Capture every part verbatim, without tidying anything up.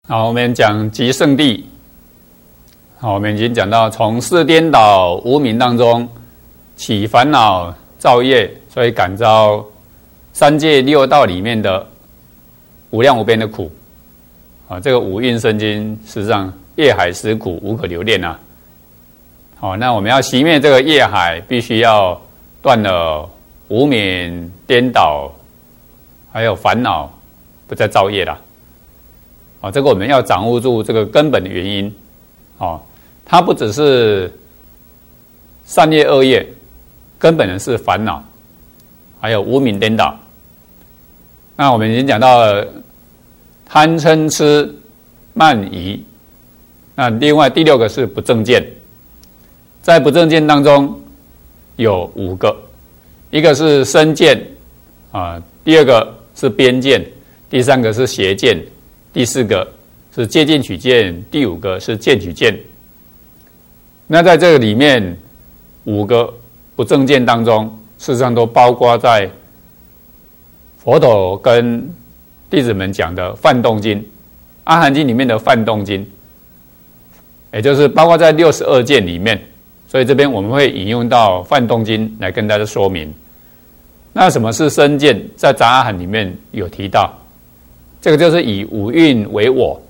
好，我们讲极圣地。好，我们已经讲到从事颠倒无明当中起烦恼造业，所以感召三界六道里面的无量无边的苦。啊，这个五蕴生经事实上业海实苦，无可留恋啊。好，那我们要熄灭这个业海，必须要断了无明颠倒，还有烦恼，不再造业啦。啊，这个我们要掌握住这个根本的原因。哦。它不只是善业恶业，根本的是烦恼，还有无明颠倒。那我们已经讲到了贪嗔痴慢疑，那另外第六个是不正见。在不正见当中有五个，一个是身见啊，第二个是边见，第三个是邪见，第四个是戒禁取见，第五个是见取见。那在这个里面，五个不正见当中，事实上都包括在佛陀跟弟子们讲的梵动经、阿含经里面的梵动经，也就是包括在六十二见里面。所以这边我们会引用到梵动经来跟大家说明。那什么是身见？在杂阿含里面有提到，这个就是以五蕴为我。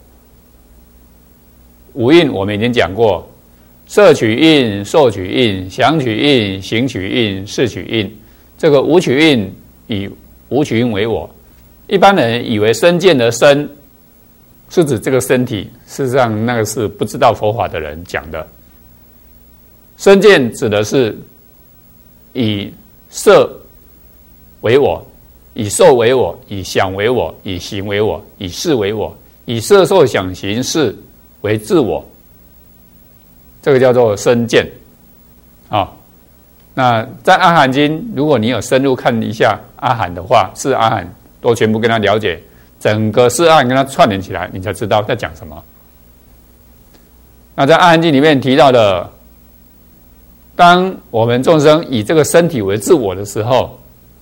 五蕴我们已经讲过。摄取印、受取印、想取印、行取印、识取印，这个五取印以五取印为我。一般人以为身见的身是指这个身体，事实上那个是不知道佛法的人讲的。身见指的是以色为我，以受为我，以想为我，以行为我，以识为我，以色受想行识为自我。这个叫做身见，啊、哦，那在阿含经，如果你有深入看一下阿含的话，四阿含都全部跟他了解，整个四阿含跟他串联起来，你才知道在讲什么。那在阿含经里面提到的，当我们众生以这个身体为自我的时候，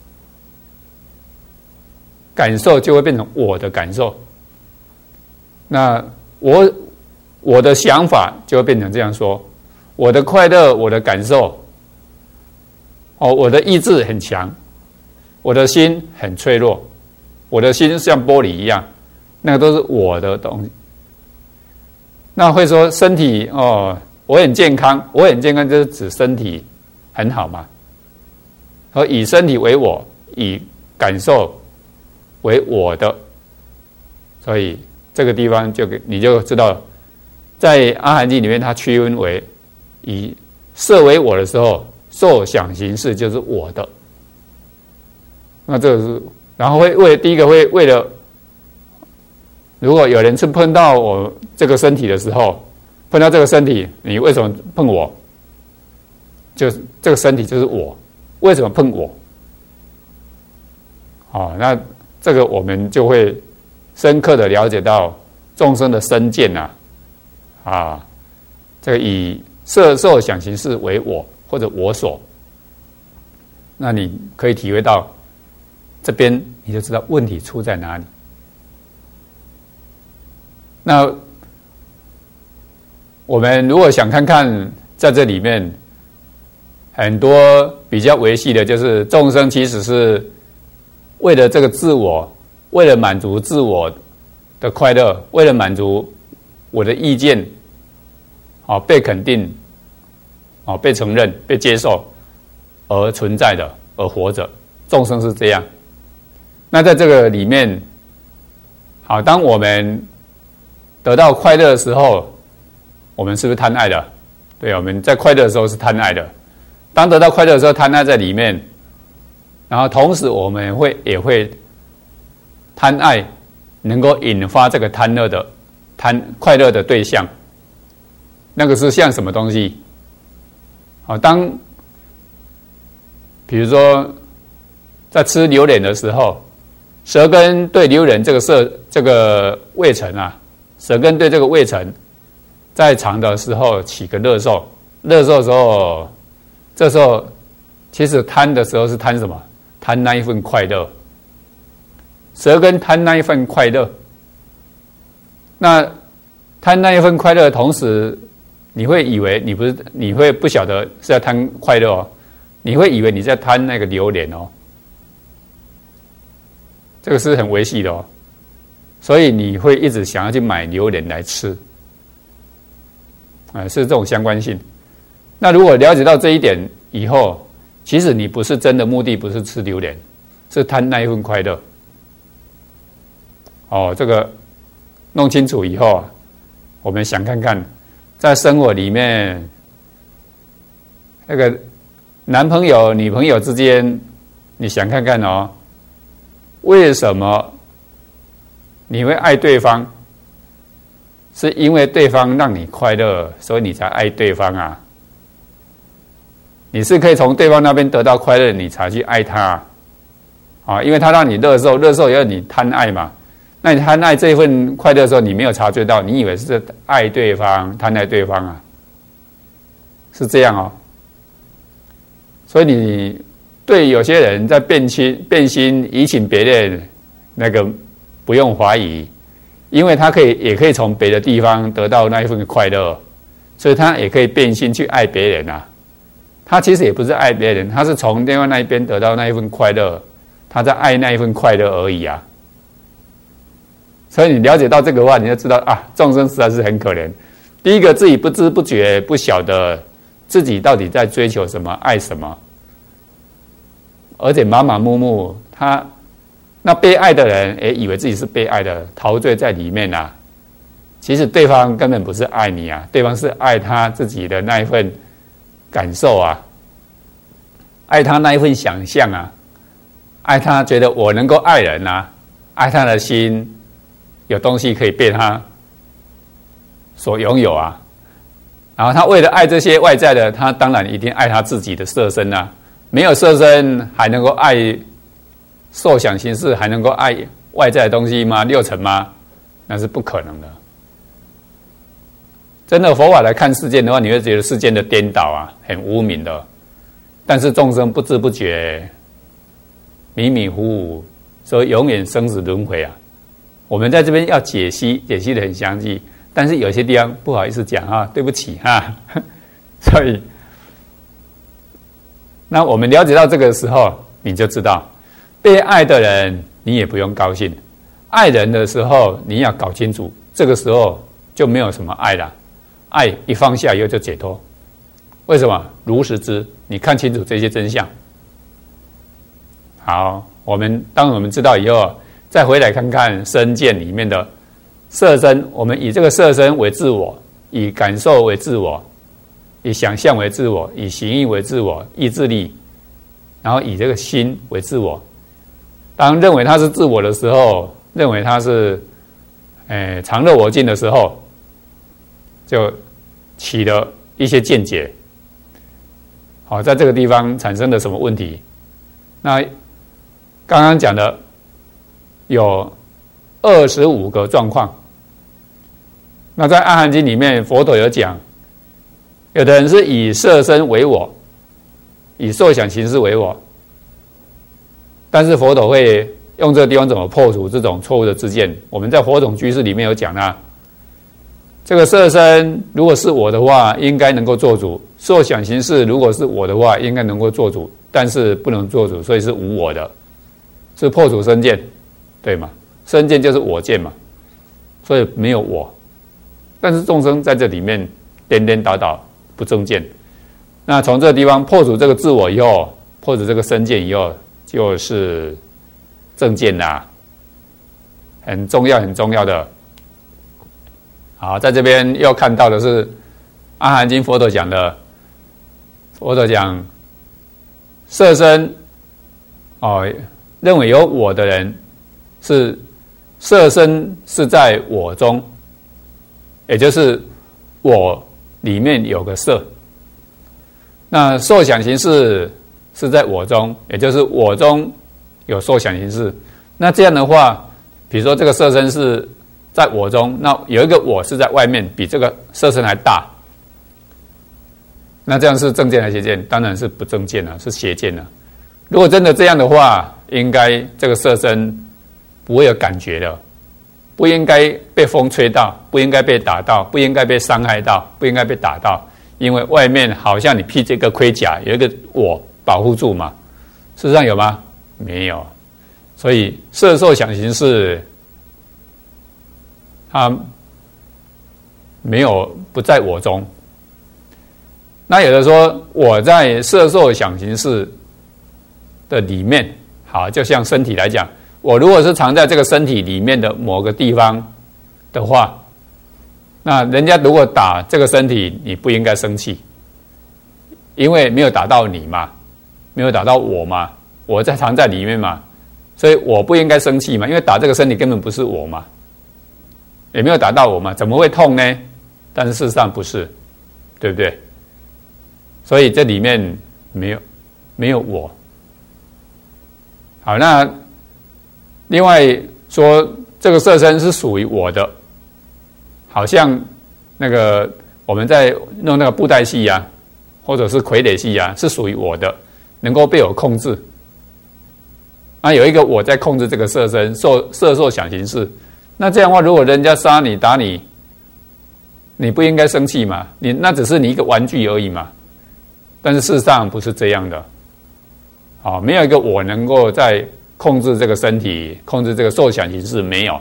感受就会变成我的感受。那我。我的想法就会变成这样说，我的快乐，我的感受，哦，我的意志很强，我的心很脆弱，我的心像玻璃一样，那个都是我的东西。那会说身体哦，我很健康，我很健康就是指身体很好嘛，和以身体为我，以感受为我的，所以这个地方就给你就知道。在阿含经里面，它区分为以色为我的时候，受想行识就是我的。那这个是，然后会为第一个会为了，如果有人是碰到我这个身体的时候，碰到这个身体，你为什么碰我？就是这个身体就是我，为什么碰我？哦，那这个我们就会深刻的了解到众生的身见啊。啊，这个以色受想行识为我或者我所，那你可以体会到这边，你就知道问题出在哪里。那我们如果想看看在这里面很多比较维系的，就是众生其实是为了这个自我，为了满足自我的快乐，为了满足我的意见。哦，被肯定，哦，被承认、被接受而存在的，而活着，众生是这样。那在这个里面，好，当我们得到快乐的时候，我们是不是贪爱的？对，我们在快乐的时候是贪爱的。当得到快乐的时候，贪爱在里面，然后同时我们会也会贪爱，能够引发这个贪乐的贪快乐的对象。那个是像什么东西？好，当比如说在吃榴莲的时候，舌根对榴莲这个色这个味尘啊，舌根对这个味尘，在尝的时候起个乐受，乐受的时候，这时候其实贪的时候是贪什么？贪那一份快乐，舌根贪那一份快乐。 那贪那一份快乐的同时，你会以为你不是，你会不晓得是在贪快乐哦，你会以为你在贪那个榴莲哦，这个是很微细的哦，所以你会一直想要去买榴莲来吃，啊、呃，是这种相关性。那如果了解到这一点以后，其实你不是真的目的不是吃榴莲，是贪那一份快乐。哦，这个弄清楚以后啊，我们想看看，在生活里面，那个男朋友、女朋友之间，你想看看哦，为什么你会爱对方？是因为对方让你快乐，所以你才爱对方啊？你是可以从对方那边得到快乐，你才去爱他啊？因为他让你乐受，乐受也要你贪爱嘛。那你贪爱这一份快乐的时候，你没有察觉到，你以为是爱对方、贪爱对方啊？是这样哦。所以你对有些人在变心、变心移情别恋，那个不用怀疑，因为他可以也可以从别的地方得到那一份快乐，所以他也可以变心去爱别人啊。他其实也不是爱别人，他是从另外那一边得到那一份快乐，他在爱那一份快乐而已啊。所以你了解到这个话，你就知道啊，众生实在是很可怜。第一个，自己不知不觉不晓得自己到底在追求什么、爱什么，而且麻麻木木。他那被爱的人也以为自己是被爱的，陶醉在里面啊。其实对方根本不是爱你啊，对方是爱他自己的那一份感受啊，爱他那一份想象啊，爱他觉得我能够爱人啊，爱他的心有东西可以被他所拥有啊。然后他为了爱这些外在的，他当然一定爱他自己的色身啊。没有色身还能够爱受想行识，还能够爱外在的东西吗？六尘吗？那是不可能的。真的佛法来看世间的话，你会觉得世间的颠倒啊，很污名的。但是众生不知不觉，迷迷糊糊，所以永远生死轮回啊。我们在这边要解析，解析的很详细，但是有些地方不好意思讲啊，对不起哈。所以，那我们了解到这个时候，你就知道，被爱的人你也不用高兴，爱人的时候你要搞清楚，这个时候就没有什么爱了。爱一放下以后就解脱，为什么？如实知，你看清楚这些真相。好，我们当我们知道以后，再回来看看身见里面的色身，我们以这个色身为自我，以感受为自我，以想象为自我，以行义为自我，意志力，然后以这个心为自我。当认为它是自我的时候，认为它是诶常乐我净的时候，就起了一些见解。好，在这个地方产生了什么问题？那刚刚讲的有二十五个状况。那在《阿含经》里面，佛陀有讲，有的人是以色身为我，以受想行识为我，但是佛陀会用这个地方怎么破除这种错误的知见。我们在《火种居士》里面有讲啊。这个色身如果是我的话，应该能够做主；受想行识如果是我的话，应该能够做主，但是不能做主，所以是无我的，是破除身见，对吗？身见就是我见嘛，所以没有我。但是众生在这里面颠颠倒倒，不正见。那从这个地方破除这个自我以后，破除这个身见以后，就是正见啦，很重要，很重要的。好，在这边又看到的是《阿含经》佛陀讲的，佛陀讲色身哦，认为有我的人是色身是在我中，也就是我里面有个色。那受想行识是在我中，也就是我中有受想行识。那这样的话，比如说这个色身是在我中，那有一个我是在外面，比这个色身还大，那这样是正见还是邪见？当然是不正见了，是邪见了。如果真的这样的话，应该这个色身不会有感觉的， 不应该被风吹到，不应该被打到，不应该被伤害到，不应该被打到，因为外面好像你披这个盔甲，有一个我保护住嘛。事实上有吗？没有。所以色受想行识，它没有不在我中。那有的说我在色受想行识的里面，好，就像身体来讲，我如果是藏在这个身体里面的某个地方的话，那人家如果打这个身体，你不应该生气，因为没有打到你嘛，没有打到我嘛，我在藏在里面嘛，所以我不应该生气嘛，因为打这个身体根本不是我嘛，也没有打到我嘛，怎么会痛呢？但是事实上不是，对不对？所以这里面没有没有我。好，那另外说这个色身是属于我的，好像那个我们在弄那个布袋戏啊，或者是傀儡戏啊，是属于我的，能够被我控制。那有一个我在控制这个色身，受色受想行识。那这样的话，如果人家杀你打你，你不应该生气嘛？你那只是你一个玩具而已嘛。但是事实上不是这样的，好，没有一个我能够在控制这个身体，控制这个受想行识，没有。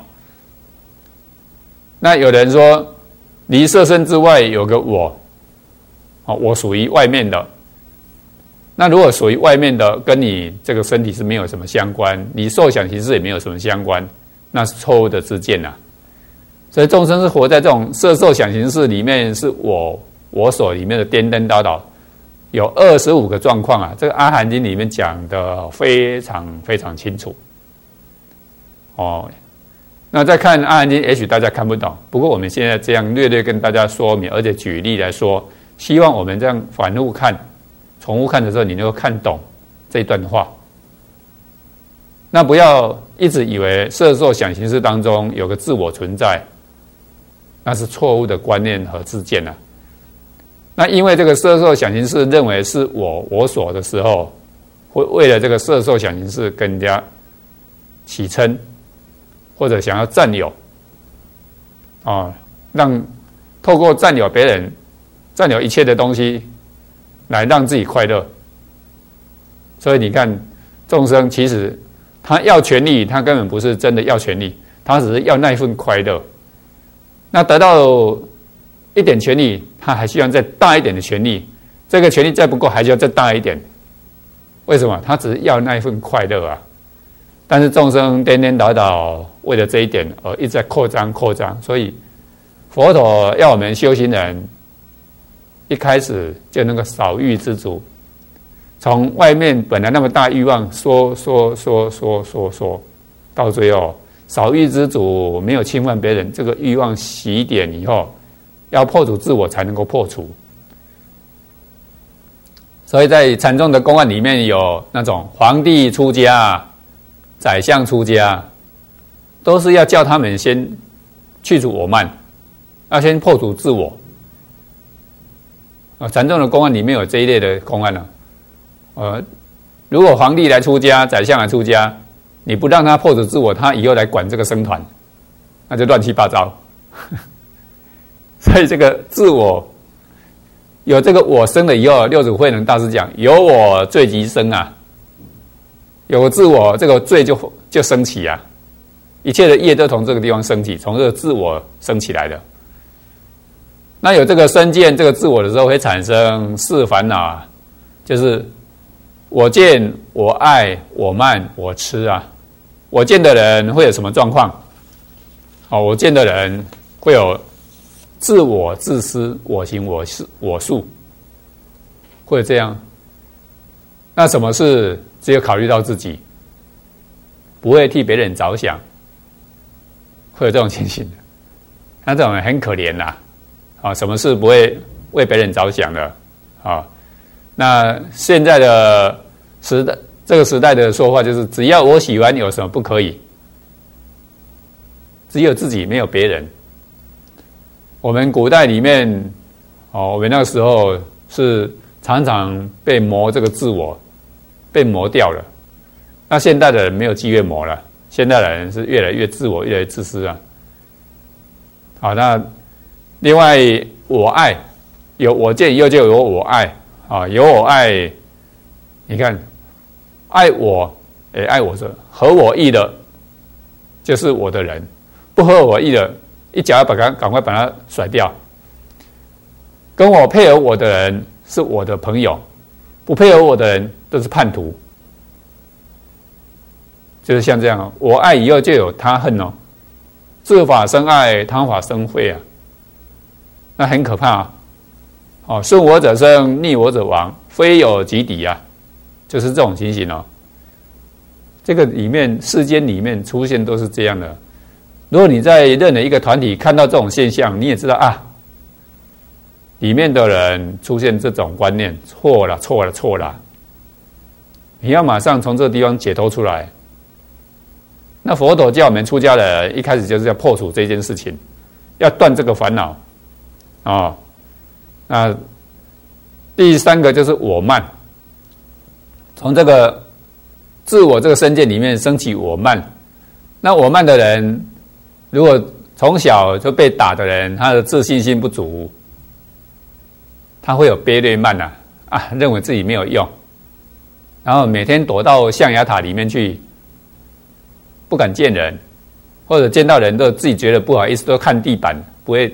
那有人说，离色身之外有个我，好，我属于外面的。那如果属于外面的，跟你这个身体是没有什么相关，你受想行识也没有什么相关，那是错误的知见啊。所以众生是活在这种色受想行识里面，是我我所里面的颠颠倒倒。有二十五个状况啊，这个《阿含经》里面讲的非常非常清楚。哦，那再看《阿含经》，也许大家看不懂，不过我们现在这样略略跟大家说明，而且举例来说，希望我们这样反复看、重复看的时候，你能够看懂这段话。那不要一直以为色受想行识当中有个自我存在，那是错误的观念和知见啊。那因为这个色受想行识认为是我我所的时候，会为了这个色受想行识跟人家起嗔，或者想要占有，啊，让透过占有别人、占有一切的东西，来让自己快乐。所以你看，众生其实他要权利，他根本不是真的要权利，他只是要那一份快乐。那得到一点权利，他还希望再大一点的权利，这个权利再不够，还需要再大一点。为什么？他只是要那一份快乐啊！但是众生颠颠倒倒，为了这一点而一直在扩张扩张，所以佛陀要我们修行人一开始就能够少欲知足，从外面本来那么大欲望缩缩缩缩缩缩，到最后少欲知足，没有侵犯别人，这个欲望洗点以后，要破除自我才能够破除。所以在禅宗的公案里面有那种皇帝出家、宰相出家，都是要叫他们先去除我慢，要先破除自我。啊，禅宗的公案里面有这一类的公案了。呃，如果皇帝来出家、宰相来出家，你不让他破除自我，他以后来管这个僧团，那就乱七八糟。所以这个自我有这个我生了以后，六祖慧能大师讲，有我罪即生啊，有自我，这个罪就就升起啊，一切的业都从这个地方升起，从这个自我升起来的。那有这个身见这个自我的时候，会产生四烦恼啊，就是我见、我爱、我慢、我痴啊。我见的人会有什么状况？哦，我见的人会有自我、自私、我行、我事、我素，会这样。那什么事只有考虑到自己，不会替别人着想，会有这种情形的。那这种人很可怜呐、啊，啊，什么事不会为别人着想的啊？那现在的时代，这个时代的说法就是，只要我喜欢，有什么不可以？只有自己，没有别人。我们古代里面，哦，我们那个时候是常常被磨这个自我，被磨掉了。那现代的人没有机会磨了，现代的人是越来越自我，越来越自私啊。 好，那另外我爱，有我见以后就有我爱啊，有我爱，你看爱我，也爱我者，合我意的，就是我的人；不合我意的，一脚要把它赶快把它甩掉。跟我配合我的人是我的朋友，不配合我的人都是叛徒。就是像这样哦，我爱以后就有他恨哦，自法生爱，他法生慧啊，那很可怕啊！哦，顺我者生，逆我者亡，非有即敌啊，就是这种情形哦。这个里面世间里面出现都是这样的。如果你在任何一个团体看到这种现象，你也知道啊，里面的人出现这种观念，错了，错了，错了，你要马上从这个地方解脱出来。那佛陀叫我们出家的人，一开始就是要破除这件事情，要断这个烦恼啊、哦。那第三个就是我慢，从这个自我这个身界里面升起我慢。那我慢的人，如果从小就被打的人，他的自信心不足，他会有卑劣慢啊啊，认为自己没有用，然后每天躲到象牙塔里面去。不敢见人，或者见到人都自己觉得不好意思，都看地板，不会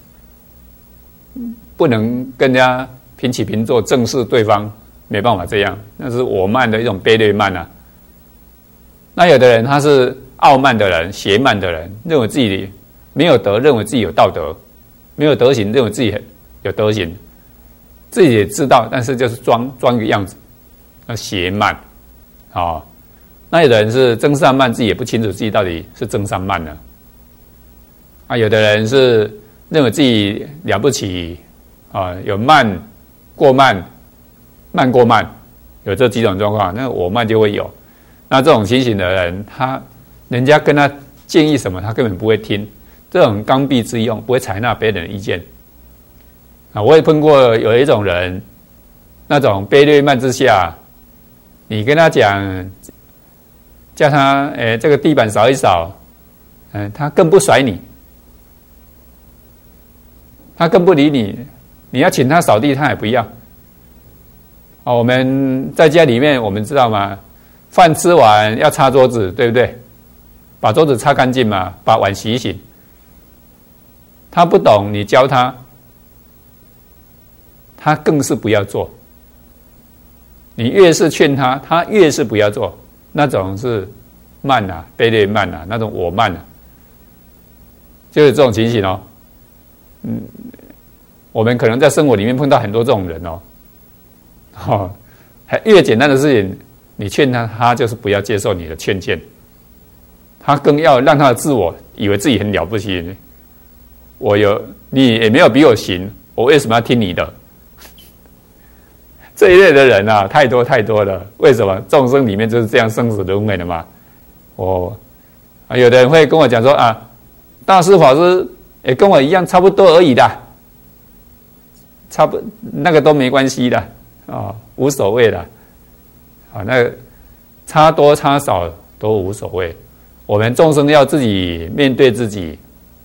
不能跟人家平起平坐，正视对方，没办法这样，那是我慢的一种卑劣慢啊。那有的人他是傲慢的人，邪慢的人，认为自己没有德，认为自己有道德，没有德行，认为自己有德行，自己也知道，但是就是装装个样子，那邪慢啊。哦，那有的人是增上慢，自己也不清楚自己到底是增上慢呢。啊，有的人是认为自己了不起啊，有慢过慢，慢过慢，有这几种状况，那我慢就会有。那这种情形的人，他人家跟他建议什么，他根本不会听，这种刚愎自用，不会采纳别人的意见。啊，我也碰过有一种人，那种卑劣慢之下，你跟他讲。叫他诶，这个地板扫一扫，嗯，他更不甩你，他更不理你。你要请他扫地，他也不要。哦，我们在家里面，我们知道吗？饭吃完要擦桌子，对不对？把桌子擦干净嘛，把碗洗一洗。他不懂，你教他，他更是不要做。你越是劝他，他越是不要做。那种是慢啊，卑劣慢啊，那种我慢啊，就是这种情形哦。嗯，我们可能在生活里面碰到很多这种人哦。哦，还越简单的事情，你劝他，他就是不要接受你的劝谏，他更要让他的自我以为自己很了不起。我有，你也没有比我行，我为什么要听你的？这一类的人啊，太多太多了。为什么众生里面就是这样生死轮回的嘛？我、啊、有的人会跟我讲说啊，大师法师也跟我一样差不多而已的，差不那个都没关系的啊、哦，无所谓的啊，那个差多差少都无所谓。我们众生要自己面对自己，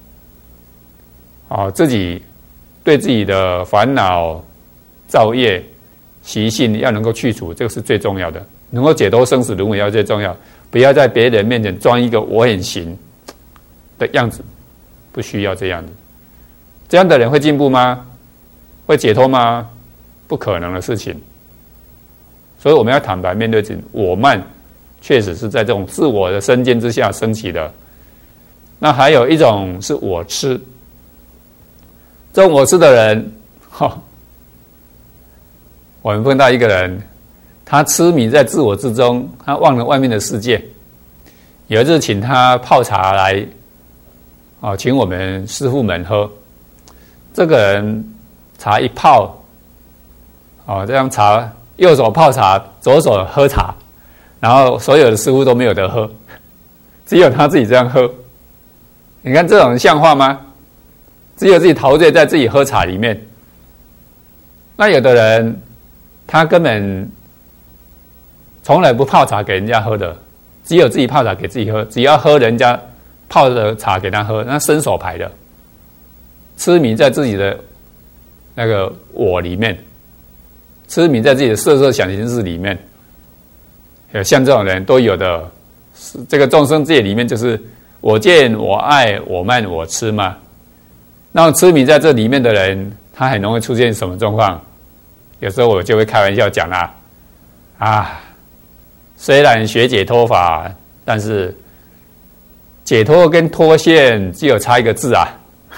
啊、哦，自己对自己的烦恼造业。习性要能够去除，这个是最重要的。能够解脱生死轮回要最重要，不要在别人面前装一个我很行的样子，不需要这样的。这样的人会进步吗？会解脱吗？不可能的事情。所以我们要坦白面对自己，我慢确实是在这种自我的身见之下升起的。那还有一种是我痴，这种我痴的人，哈。我们碰到一个人，他痴迷在自我之中，他忘了外面的世界。有一次请他泡茶来，哦，请我们师父们喝。这个人茶一泡，哦，这样茶右手泡茶，左手喝茶，然后所有的师父都没有得喝，只有他自己这样喝。你看这种人像话吗？只有自己陶醉在自己喝茶里面。那有的人，他根本从来不泡茶给人家喝的，只有自己泡茶给自己喝，只要喝人家泡的茶给他喝，那伸手牌的， 痴迷在自己的那个我里面，痴迷在自己的色色想行识里面。像这种人都有的，这个众生界里面就是我见我爱我慢我痴嘛。那痴迷在这里面的人，他很容易出现什么状况？有时候我就会开玩笑讲啦，啊，虽然学解脱法，但是解脱跟脱线只有差一个字啊。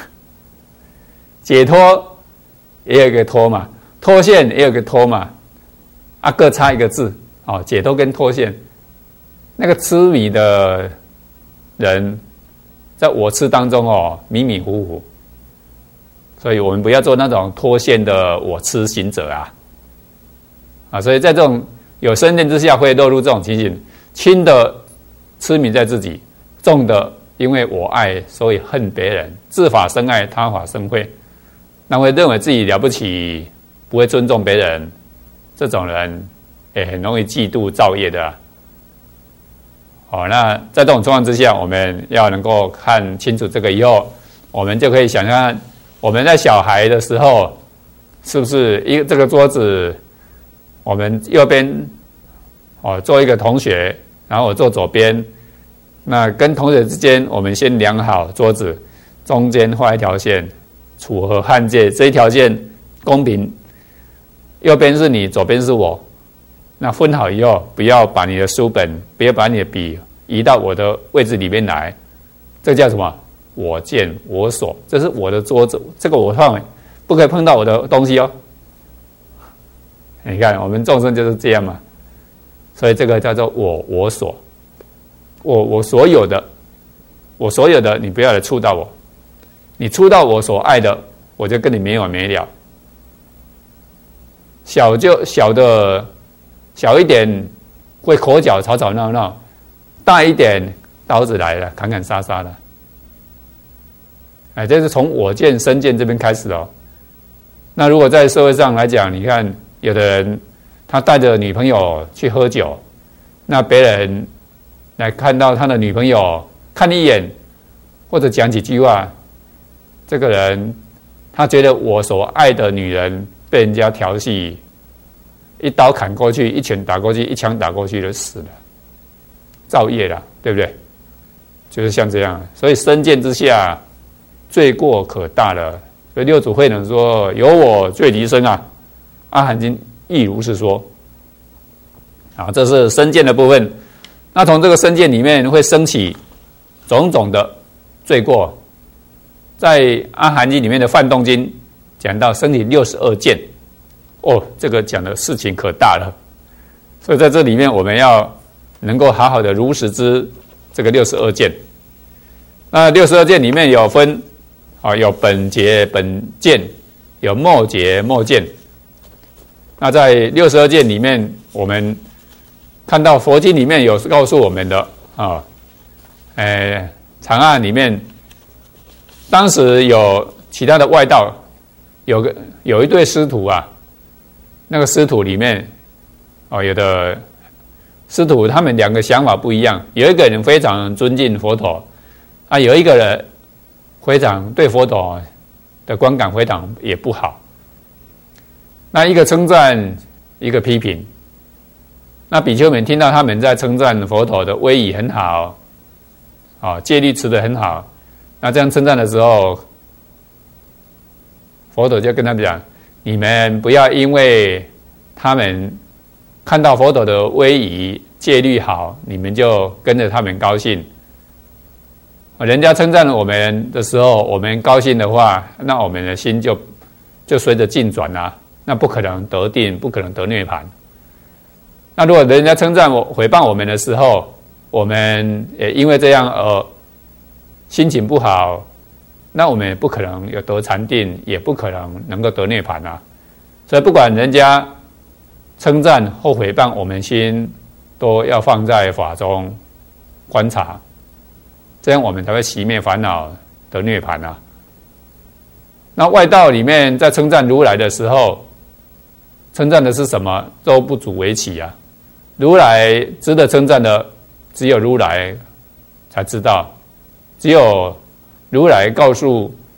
解脱也有一个脱嘛，脱线也有一个脱嘛，啊，各差一个字。哦，解脱跟脱线，那个痴迷的人，在我痴当中哦，迷迷糊糊，所以我们不要做那种脱线的我痴行者啊，啊，所以在这种有身念之下，会落入这种情形，轻的痴迷在自己，重的因为我爱，所以恨别人，自法生爱，他法生慧，那会认为自己了不起，不会尊重别人，这种人。也很容易嫉妒造业的、啊，好，那在这种状况之下，我们要能够看清楚这个以后，我们就可以想象，我们在小孩的时候，是不是一个这个桌子，我们右边哦做一个同学，然后我坐左边，那跟同学之间，我们先量好桌子，中间画一条线，楚河汉界，这一条线公平，右边是你，左边是我。那分好以后，不要把你的书本，不要把你的笔移到我的位置里面来，这叫什么？我见我所，这是我的桌子，这个我范围，不可以碰到我的东西哦。你看，我们众生就是这样嘛，所以这个叫做我我所，我我所有的，我所有的，你不要来触到我，你触到我所爱的，我就跟你没完没了。小就小的。小一点会口角吵吵闹闹，大一点刀子来了，砍砍杀杀的。哎，这是从我见身见这边开始哦。那如果在社会上来讲，你看有的人他带着女朋友去喝酒，那别人来看到他的女朋友看一眼或者讲几句话，这个人他觉得我所爱的女人被人家调戏。一刀砍过去，一拳打过去，一枪打过去就死了，造业了，对不对？就是像这样，所以身见之下，罪过可大了。所以六祖慧能说：“有我罪离身啊。”阿含经亦如是说。啊，这是身见的部分。那从这个身见里面会升起种种的罪过，在阿含经里面的梵动经讲到升起六十二见。哦，这个讲的事情可大了，所以在这里面我们要能够好好的如实知这个六十二见。那六十二见里面有分啊，有本节本见，有末节末见。那在六十二见里面，我们看到佛经里面有告诉我们的啊，呃，长安里面当时有其他的外道，有个有一对师徒啊。那个师徒里面，哦，有的师徒他们两个想法不一样，有一个人非常尊敬佛陀，啊，有一个人非常对佛陀的观感非常也不好。那一个称赞，一个批评。那比丘们听到他们在称赞佛陀的威仪很好，啊，戒律持得很好，那这样称赞的时候，佛陀就跟他们讲。你们不要因为他们看到佛陀的威仪戒律好，你们就跟着他们高兴。人家称赞我们的时候，我们高兴的话，那我们的心就就随着境转啊，那不可能得定，不可能得涅槃。那如果人家称赞我、毁谤我们的时候，我们也因为这样而心情不好。那我们也不可能有得禅定，也不可能能够得涅槃啊！所以不管人家称赞或诽谤，我们心都要放在法中观察，这样我们才会熄灭烦恼，得涅槃啊！那外道里面在称赞如来的时候，称赞的是什么？都不足为奇啊！如来值得称赞的，只有如来才知道，只有如来告诉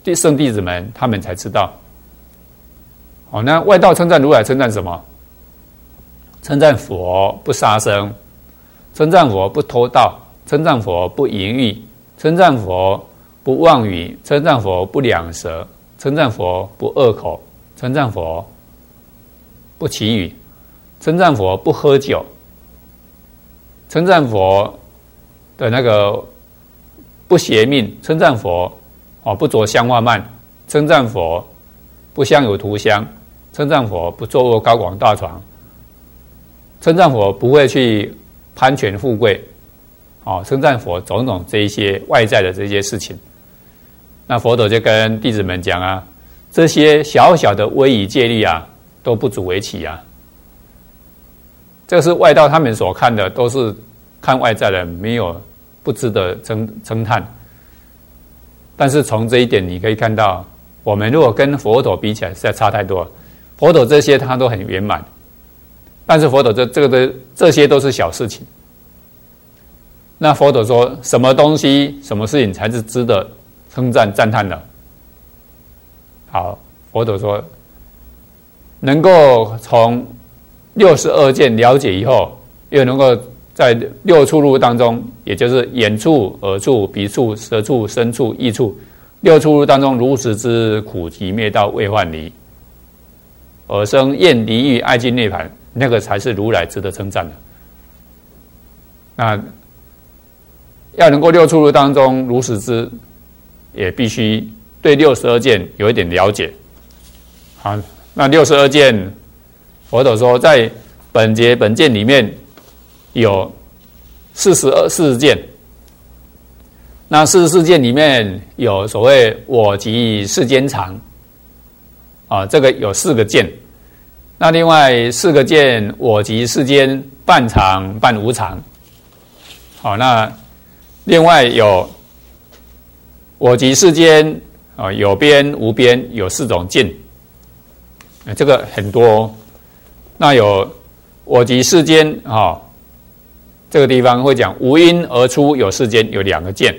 圣弟子们他们才知道。哦，那外道称赞如来，称赞什么？称赞佛不杀生，称赞佛不偷盗，称赞佛不淫欲，称赞佛不妄语，称赞佛不两舌，称赞佛不恶口，称赞佛不绮语，称赞佛不喝酒，称赞佛的那个不邪命，称赞佛哦不着香花蔓，称赞佛不香有涂香，称赞佛不坐卧高广大床，称赞佛不会去攀权富贵，哦，称赞佛种种这一些外在的这些事情。那佛陀就跟弟子们讲啊，这些小小的威仪戒律啊，都不足为奇啊。这是外道他们所看的，都是看外在的，没有不值得称称叹。但是从这一点你可以看到，我们如果跟佛陀比起来，实在差太多了。佛陀这些他都很圆满，但是佛陀这这个的这些都是小事情。那佛陀说，什么东西、什么事情才是值得称赞赞叹的？好，佛陀说，能够从六十二见了解以后，又能够在六触入当中，也就是眼触、耳触、鼻触、舌触、身触、意触，六触入当中如实知苦集灭道未幻离，而生厌离欲爱尽涅槃，那个才是如来值得称赞的。那要能够六触入当中如实知，也必须对六十二见有一点了解。好，那六十二见，佛陀说，在本节本见里面有四十二四十件。那四十四件里面有所谓我及世间常，啊，这个有四个见。那另外四个见，我及世间半常半无常。好，那另外有我及世间啊，有边无边，有四种见。这个很多。那有我及世间啊，这个地方会讲无因而出有世间，有两个见。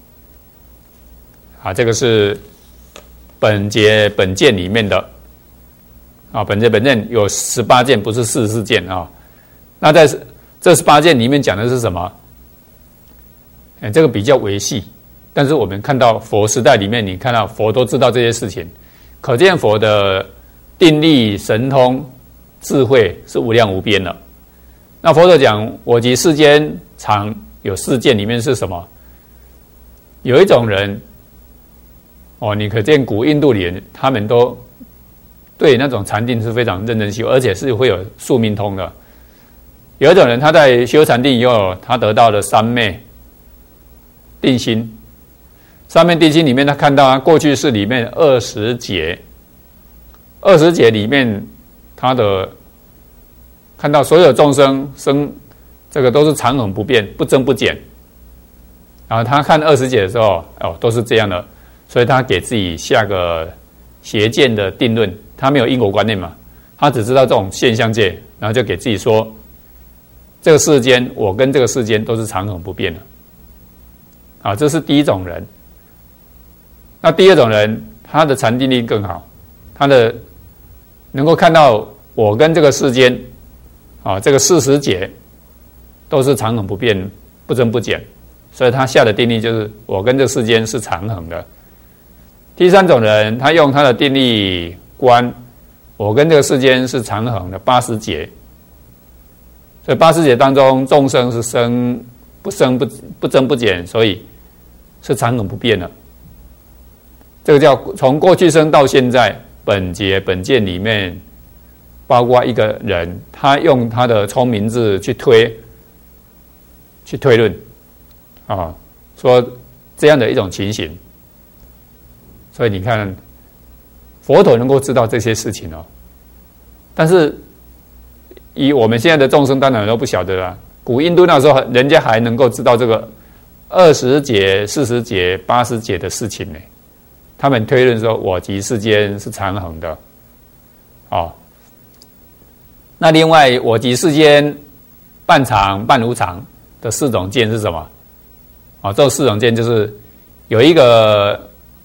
啊，这个是本节本见里面的啊，本节本见有十八件，不是四十四件啊。那在这十八件里面讲的是什么？哎，这个比较维系，但是我们看到佛时代里面，你看到佛都知道这些事情，可见佛的定力、神通、智慧是无量无边的。那佛陀讲我及世间常有四件，里面是什么？有一种人。哦，你可见古印度人他们都对那种禅定是非常认真修，而且是会有宿命通的。有一种人他在修禅定以后，他得到了三昧定心。三昧定心里面，他看到他过去世里面二十劫，二十劫里面他的看到所有众生生这个都是常恒不变，不增不减。然后他看二十劫的时候，哦，都是这样的。所以他给自己下个邪见的定论，他没有因果观念嘛，他只知道这种现象界，然后就给自己说，这个世间我跟这个世间都是常恒不变的。啊，这是第一种人。那第二种人，他的禅定力更好，他的能够看到我跟这个世间，啊，这个四十劫都是常恒不变，不增不减，所以他下的定力就是我跟这个世间是常恒的。第三种人，他用他的定力观，我跟这个世间是常恒的八十劫，所以八十劫当中众生是生不生不不增不减，所以是常恒不变的。这个叫从过去生到现在，本节本见里面，包括一个人，他用他的聪明智去推，去推论，啊，说这样的一种情形。所以你看，佛陀能够知道这些事情哦，但是以我们现在的众生当然都不晓得啦。古印度那时候，人家还能够知道这个二十劫、四十劫、八十劫的事情呢。他们推论说，我及世间是常恒的，哦。那另外，我及世间半常半无常的四种见是什么？啊、哦，这四种见就是有一个。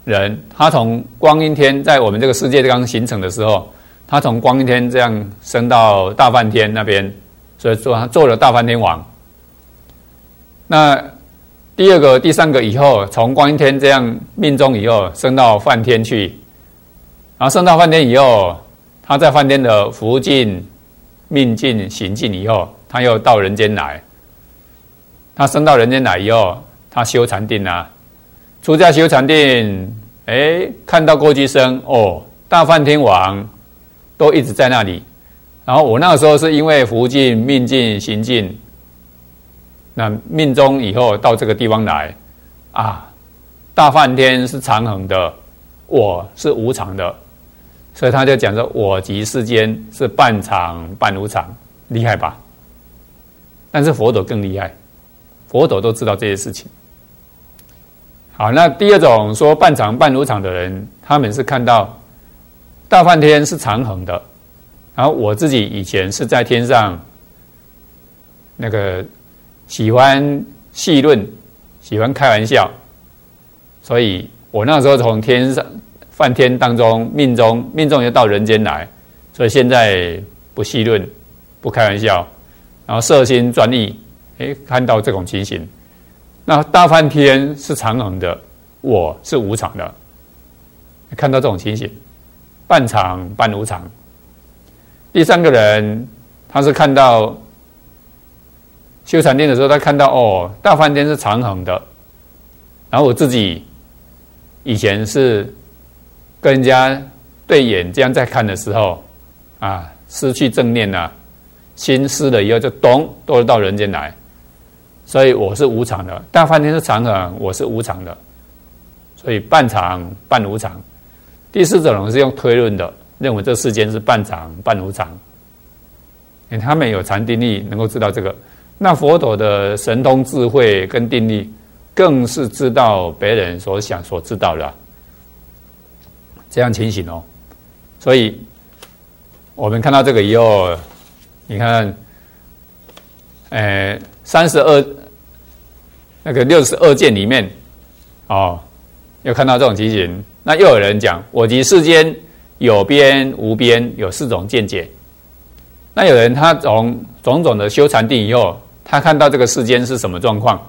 人，他从光阴天在我们这个世界刚形成的时候，他从光阴天这样升到大梵天那边，所以说他做了大梵天王。那第二个、第三个以后，从光阴天这样命中以后，升到梵天去，然后升到梵天以后，他在梵天的福尽、命尽、行尽以后，他又到人间来。他升到人间来以后，他修禅定啊。出家修禅定，哎，看到过去生哦，大梵天王都一直在那里。然后我那个时候是因为福尽、命尽、行尽，那命中以后到这个地方来啊，大梵天是常恒的，我是无常的，所以他就讲说，我即世间是半常半无常，厉害吧？但是佛陀更厉害，佛陀都知道这些事情。好，那第二种说半常半无常的人，他们是看到大梵天是常恒的，然后我自己以前是在天上那个喜欢戏论，喜欢开玩笑，所以我那时候从天上梵天当中命中命中就到人间来，所以现在不戏论，不开玩笑，然后摄心专一，哎，看到这种情形。那大梵天是常恒的，我是无常的，看到这种情形，半常半无常。第三个人，他是看到修禅定的时候，他看到哦，大梵天是常恒的，然后我自己以前是跟人家对眼这样在看的时候啊，失去正念啊，心失了以后就咚，都到人间来。所以我是无常的，大梵天是常恒，我是无常的，所以半常半无常。第四种人是用推论的，认为这世间是半常半无常，因为他们有禅定力，能够知道这个。那佛陀的神通智慧跟定力，更是知道别人所想所知道的，这样情形哦。所以我们看到这个以后，你看，呃。三十二那个六十二见里面，哦，又看到这种情形。那又有人讲，我即世间有边无边，有四种见解。那有人他从种种的修禅定以后，他看到这个世间是什么状况？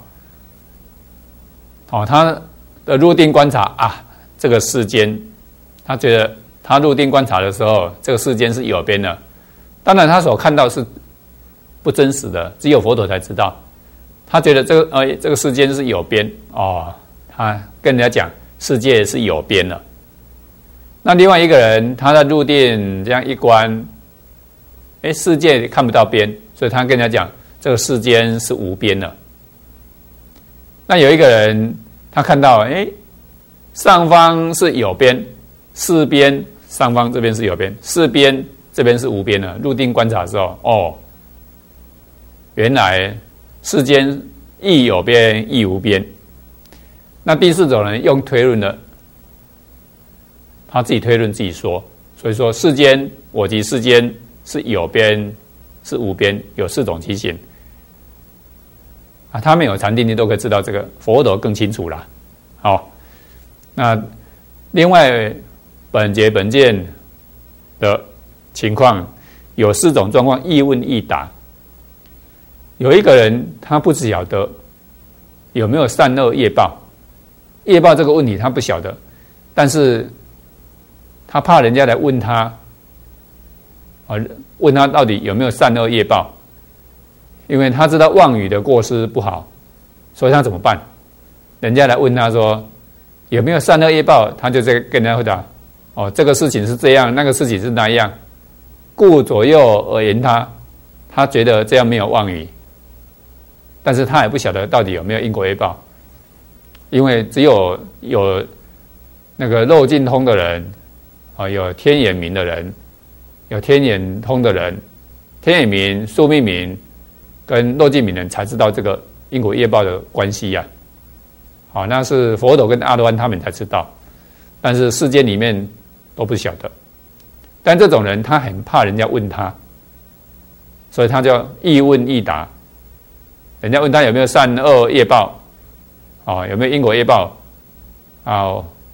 哦，他的入定观察啊，这个世间，他觉得他入定观察的时候，这个世间是有边的。当然，他所看到是不真实的，只有佛陀才知道。他觉得这个呃这个世间是有边哦，他跟人家讲世界是有边的。那另外一个人他在入定这样一观，哎，世界看不到边，所以他跟人家讲这个世间是无边的。那有一个人他看到哎上方是有边，四边上方这边是有边，四边这边是无边的。入定观察的时候，哦。原来世间亦有边亦无边。那第四种人用推论的，他自己推论自己说，所以说世间我即世间是有边是无边，有四种情形啊。他们有禅定，你都可以知道这个，佛陀更清楚啦。好，那另外本节本见的情况有四种状况，易问易答。有一个人他不晓得有没有善恶业报，业报这个问题他不晓得，但是他怕人家来问他，啊，问他到底有没有善恶业报，因为他知道妄语的过失不好，所以他怎么办？人家来问他说有没有善恶业报，他就在跟人家回答，哦，这个事情是这样，那个事情是那样，顾左右而言他，他觉得这样没有妄语。但是他也不晓得到底有没有因果业报，因为只有有那个肉尽通的人，啊，有天眼明的人，有天眼通的人，天眼明、宿命明跟肉尽明人才知道这个因果业报的关系呀、啊。好，那是佛陀跟阿罗汉他们才知道，但是世间里面都不晓得。但这种人他很怕人家问他，所以他就易问易答。人家问他有没有善恶业报，哦，有没有因果业报，哦，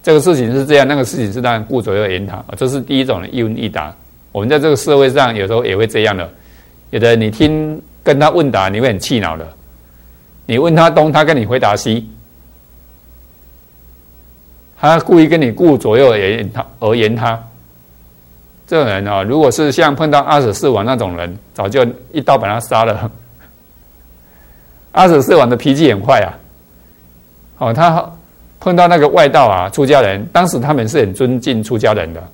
这个事情是这样，那个事情是那样，顾左右而言他，这是第一种的一问一答。我们在这个社会上有时候也会这样的，有的你听跟他问答，你会很气恼的。你问他东，他跟你回答西，他故意跟你顾左右而言他，而言他。这种人啊、哦，如果是像碰到阿舍四王那种人，早就一刀把他杀了。阿舍四王的脾气很坏啊，哦，他碰到那个外道啊，出家人，当时他们是很尊敬出家人的，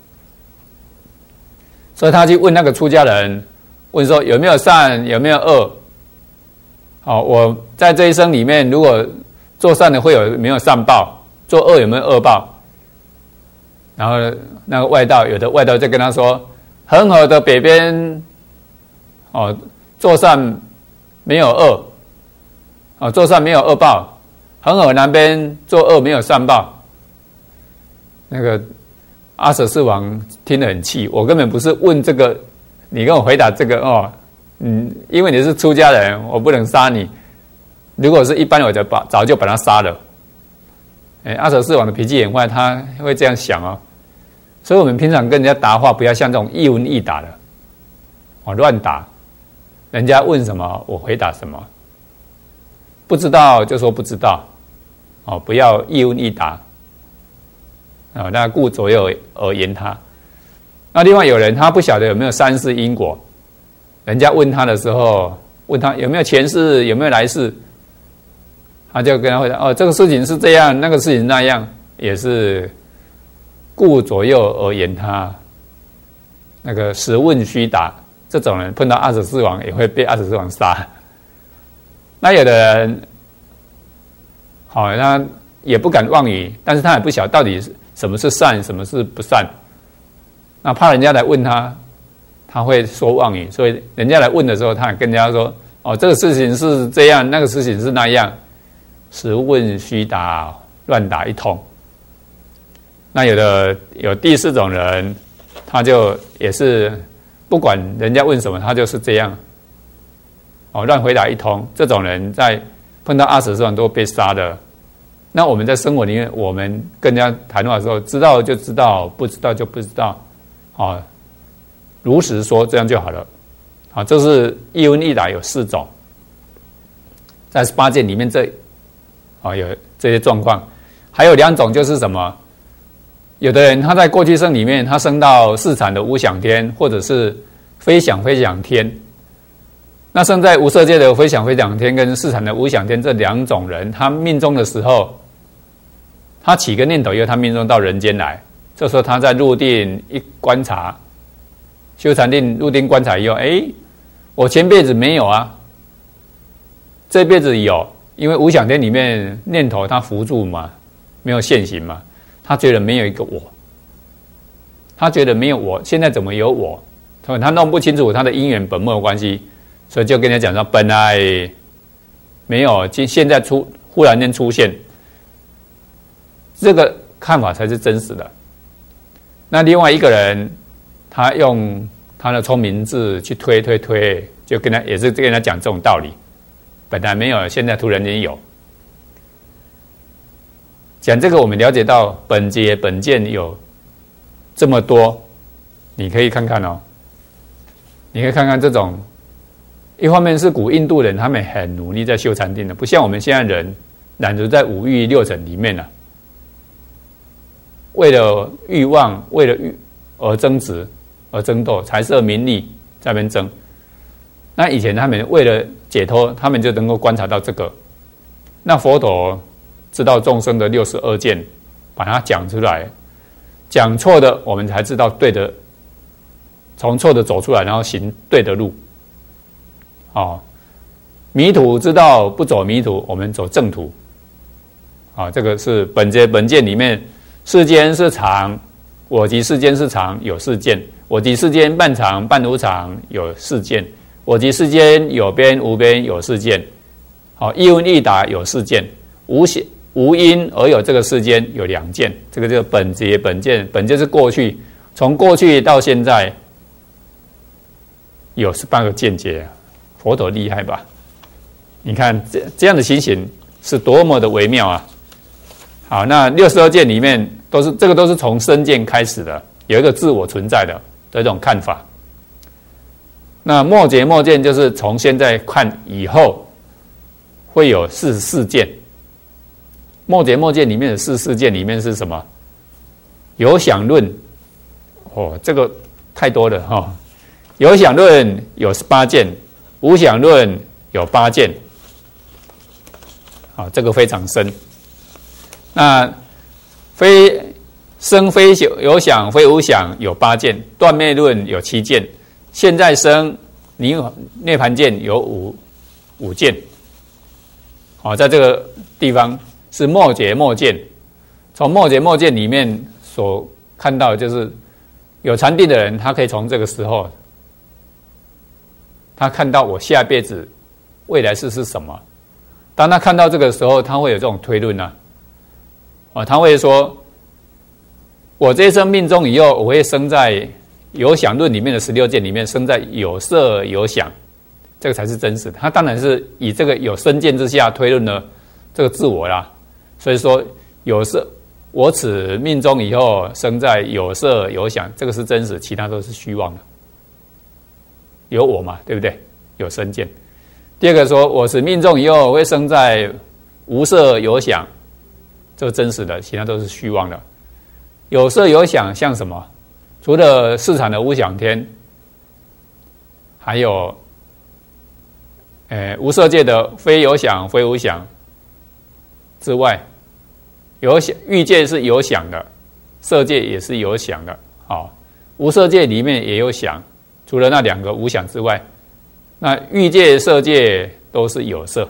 所以他去问那个出家人，问说有没有善，有没有恶？好、哦，我在这一生里面，如果做善的会有没有善报，做恶有没有恶报？然后那个外道，有的外道就跟他说，恒河的北边，哦，做善没有恶，哦，做善没有恶报；恒河南边做恶没有善报。那个阿舍四王听得很气，我根本不是问这个，你跟我回答这个哦，嗯，因为你是出家人，我不能杀你。如果是一般，我就把早就把他杀了。哎，阿舍四王的脾气很坏，他会这样想哦。所以我们平常跟人家答话，不要像这种一问一答的，哦，乱答。人家问什么，我回答什么。不知道就说不知道，哦，不要一问一答。啊、哦，那顾左右而言他。那另外有人他不晓得有没有三世因果，人家问他的时候，问他有没有前世，有没有来世，他就跟他回答：哦，这个事情是这样，那个事情那样，也是。顾左右而言他，那个实问虚答，这种人碰到阿舍四王也会被阿舍四王杀。那有的人，好、哦，他也不敢妄语，但是他也不晓得到底什么是善，什么是不善。那怕人家来问他，他会说妄语，所以人家来问的时候，他也跟人家说：哦，这个事情是这样，那个事情是那样，实问虚答，乱答一通。那有的有第四种人，他就也是不管人家问什么，他就是这样，哦，乱回答一通。这种人在碰到阿舍四王都被杀的。那我们在生活里面，我们跟人家谈话的时候，知道就知道，不知道就不知道，哦，如实说，这样就好了。好、哦，这是一问一答有四种，在十八界里面这，啊、哦、有这些状况，还有两种就是什么？有的人他在过去生里面，他升到四禅的无想天，或者是非想非想天。那生在无色界的非想非想天跟四禅的无想天这两种人，他命中的时候，他起个念头以后，他命中到人间来。这时候他在入定一观察，修禅定入定观察以后，哎，我前辈子没有啊，这辈子有，因为无想天里面念头它浮住嘛，没有现行嘛。他觉得没有一个我，他觉得没有我，现在怎么有我？他弄不清楚他的因缘本末的关系，所以就跟人家讲说，本来没有，现在出忽然间出现，这个看法才是真实的。那另外一个人，他用他的聪明智去推推推，就跟他也是跟人家讲这种道理，本来没有，现在突然间有。讲这个，我们了解到本节本见有这么多，你可以看看哦，你可以看看这种，一方面是古印度人，他们很努力在修禅定的，不像我们现在人懒得在五欲六尘里面了、啊，为了欲望，为了欲而争执，而争斗，财色名利在那边争。那以前他们为了解脱，他们就能够观察到这个。那佛陀知道众生的六十二见，把它讲出来，讲错的我们才知道对的，从错的走出来，然后行对的路。哦，迷途知道不走迷途，我们走正途。啊、哦，这个是本节本见里面，世间是常，我即世间是常，有世间；我即世间半常半无常，有世间；我即世间有边无边，有世间。好、哦，一问一答有世间，无显。无因而有这个世间有两见，这个叫本节本见，本就是过去，从过去到现在有十八个见解，佛陀厉害吧？你看这这样的情形是多么的微妙啊！ 好，那六十二见里面都是这个都是从身见开始的，有一个自我存在的的这种看法。那末结末见就是从现在看以后会有四十四见。末结末见里面的四十四见里面是什么？有想论，哦，这个太多了哈、哦。有想论有十八见，无想论有八见，啊、哦，这个非常深。那非生非有想非无想有八见，断灭论有七见，现在生涅涅槃见有五五见。好、哦，在这个地方是末结末见，从末结末见里面所看到的就是有禅定的人，他可以从这个时候，他看到我下辈子未来世是什么。当他看到这个时候，他会有这种推论啊。啊，他会说，我这一生命中以后，我会生在有想论里面的十六见里面，生在有色有想，这个才是真实的。他当然是以这个有身见之下推论了这个自我啦。所以说，有色，我此命中以后生在有色有想，这个是真实，其他都是虚妄的。有我嘛，对不对？有身见。第二个说，我此命中以后会生在无色有想。这是真实的，其他都是虚妄的。有色有想像什么？除了市场的无想天，还有，呃，无色界的非有想非无想之外，有想欲界是有想的，色界也是有想的。好、哦，无色界里面也有想，除了那两个无想之外，那欲界、色界都是有色。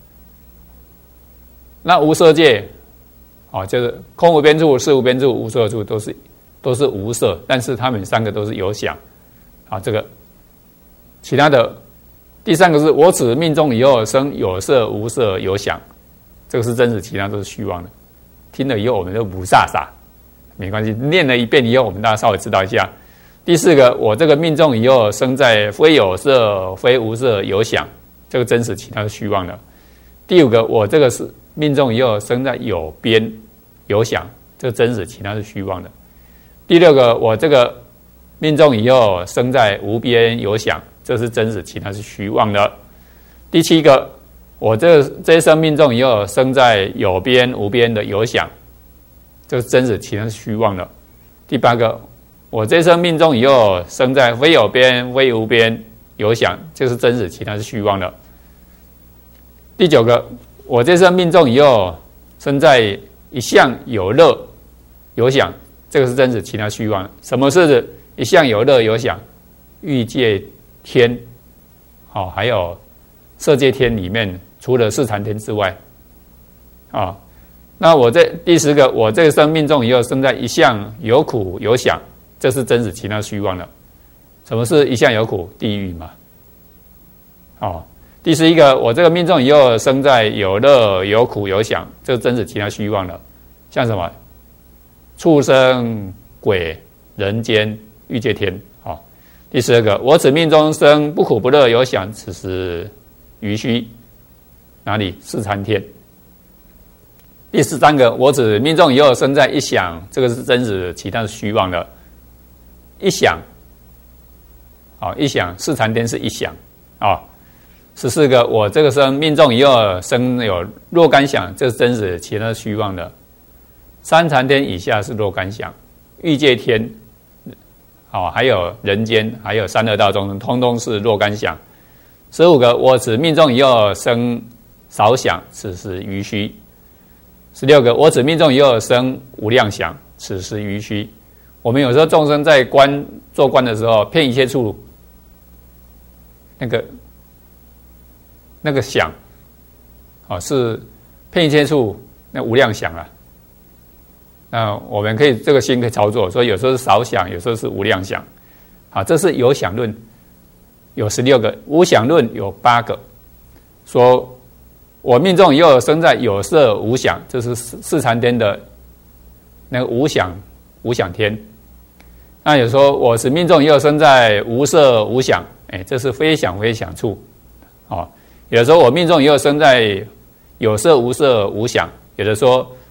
那无色界。哦，就是空无边处、识无边处、无所处，都是都是无色，但是他们三个都是有想。啊，这个其他的第三个是我此命中以后生有色、无色、有想，这个是真实，其他都是虚妄的。听了以后我们就不傻傻，没关系，念了一遍以后，我们大家稍微知道一下。第四个，我这个命中以后生在非有色、非无色、有想，这个真实，其他是虚妄的。第五个，我这个是命中以后生在有边。有想，这个真实，其他是虚妄的。第六个，我这个命中以后生在无边有想，这是真实，其他是虚妄的。第七个，我这这一生命中以后生在有边无边的有想，这是真实，其他是虚妄的。第八个，我这一生命中以后生在非有边非无边有想，这是真实，其他是虚妄的。第九个，我这一生命中以后生在一向有乐有想，这个是真实，其他虚妄。什么是一向有乐有想？欲界天，好、哦，还有色界天里面，除了四禅天之外，啊、哦，那我这第十个，我这个生命中以后生在一向有苦有想，这是真实，其他虚妄的。什么是一向有苦？地狱嘛。哦，第十一个，我这个命中以后生在有乐有苦有想，这是真实，其他虚妄的。像什么？畜生、鬼、人间、欲界天。好、哦，第十二个，我此命中生不苦不乐有想，此时余虚。哪里？四禅天。第十三个，我此命中以后生在一想，这个是真实，其他是虚妄的。一想，好、哦，一想，四禅天是一想啊。哦，十四个，我这个生命中以后生有若干想，这是真实，其他是虚妄的。三禅天以下是若干想，欲界天，好、哦，还有人间，还有三恶道中，通通是若干想。十五个，我此命中以后生少想，此时余虚。十六个，我此命中以后生无量想，此时余虚。我们有时候众生在观做观的时候，遍一切处，那个那个想，哦，是遍一切处那无量想啊。那我们可以这个心可以操作，所以有时候是少想，有时候是无量想。好，这是有想论，有十六个，无想论有八个，说我命中以后生在有色无想，这是四禅天的那个无想无想天。那有说我是命中以后生在无色无想，哎，这是非想非想处。哦，有的时候我命中以后生在有色无色无想，有的说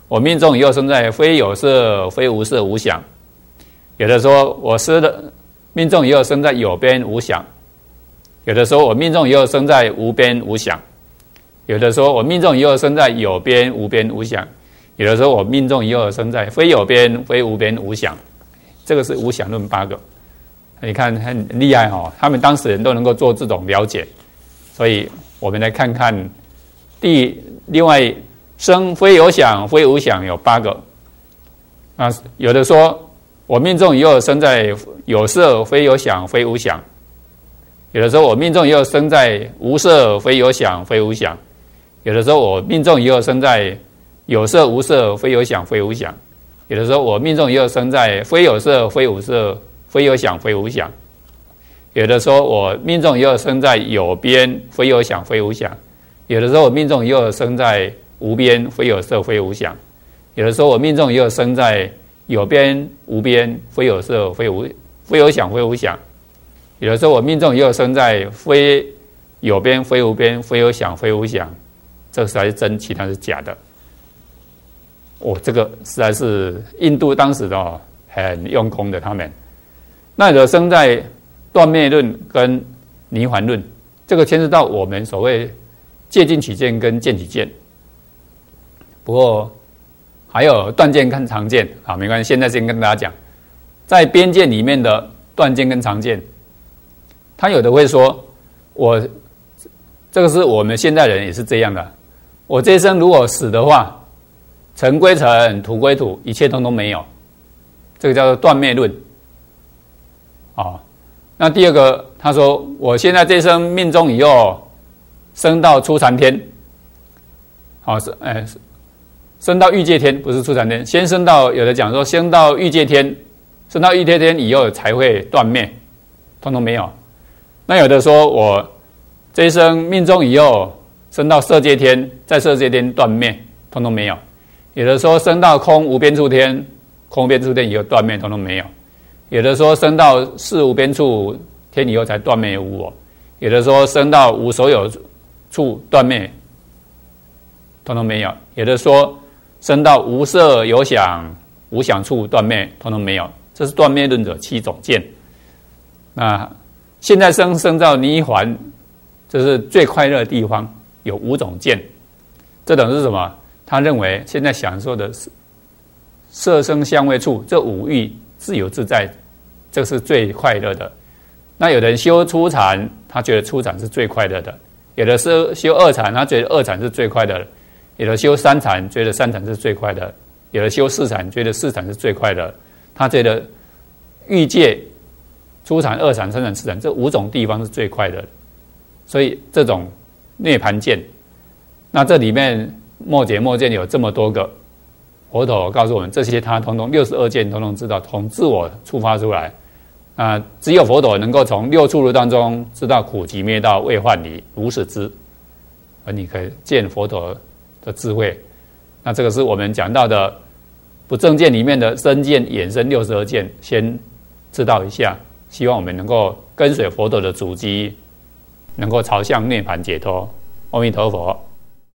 我命中以后生在非有色非无色无想，有的说我生的命中以后生在有边无想，有的说我命中以后生在无边无想，有的说我命中以后生在有边无边无想，有的说我命中以后生在非有边非无边无想。这个是无想论八个，你看很厉害哦，他们当事人都能够做这种了解。所以我们来看看第另外生非有想非无想有八个啊，有的说我命中以后生在有色非有想非无想，有的时候我命中以后生在无色非有想非无想，有的时候我命中以后生在有色无色非有想非无想，有的时候我命中以后生在非有色非无色非有想非无想，有的时候我命中以后生在有边非有想非无想，有的时候我命中以后生在无边非有色非无想，有的时候我命中以后生在有边无边非有色非无非有想非无想，有的时候我命中以后生在非有边非无边非有想非无想，这个才是真，其他是假的。哦，这个实在是印度当时的、哦、很用功的他们。那有的生在断灭论跟涅槃论，这个牵涉到我们所谓戒尽取见跟见取见。不过还有断见跟常见，好，没关系，现在先跟大家讲，在边界里面的断见跟常见，他有的会说，我这个是我们现代人也是这样的，我这一生如果死的话，尘归尘，土归土，一切通通没有，这个叫做断灭论。哦，那第二个，他说我现在这一生命中以后，升到初禅天，好、哦，是哎，升到欲界天，不是初禅天，先升到，有的讲说升到欲界天，升到欲界天以后才会断灭，通通没有。那有的说我这一生命中以后，升到色界天，在色界天断灭，通通没有。有的说升到空无边处天，空无边处天以后断灭，通通没有。有的说升到四无边处天以后才断灭无我，有的说升到无所有处断灭，通通没有。有的说升到无色有想无想处断灭，通通没有。这是断灭论者七种见。那现在生生到涅槃，这是最快乐的地方，有五种见。这等是什么？他认为现在享受的是色声香味触这五欲自由自在，这是最快乐的。那有人修初禅，他觉得初禅是最快乐的；有的是修二禅，他觉得二禅是最快乐的；有的修三禅，觉得三禅是最快乐；有的修四禅，觉得四禅是最快乐。他觉得欲界、初禅、二禅、三禅、四禅这五种地方是最快乐的。所以这种涅槃见，那这里面末解末见有这么多个，佛陀告诉我们，这些他通通六十二见通通知道，从自我出发出来。啊、呃，只有佛陀能够从六处路当中知道苦集灭道未幻离，如是知，而你可以见佛陀的智慧。那这个是我们讲到的不正见里面的身见、衍生六十二见，先知道一下，希望我们能够跟随佛陀的足迹，能够朝向涅槃解脱。阿弥陀佛。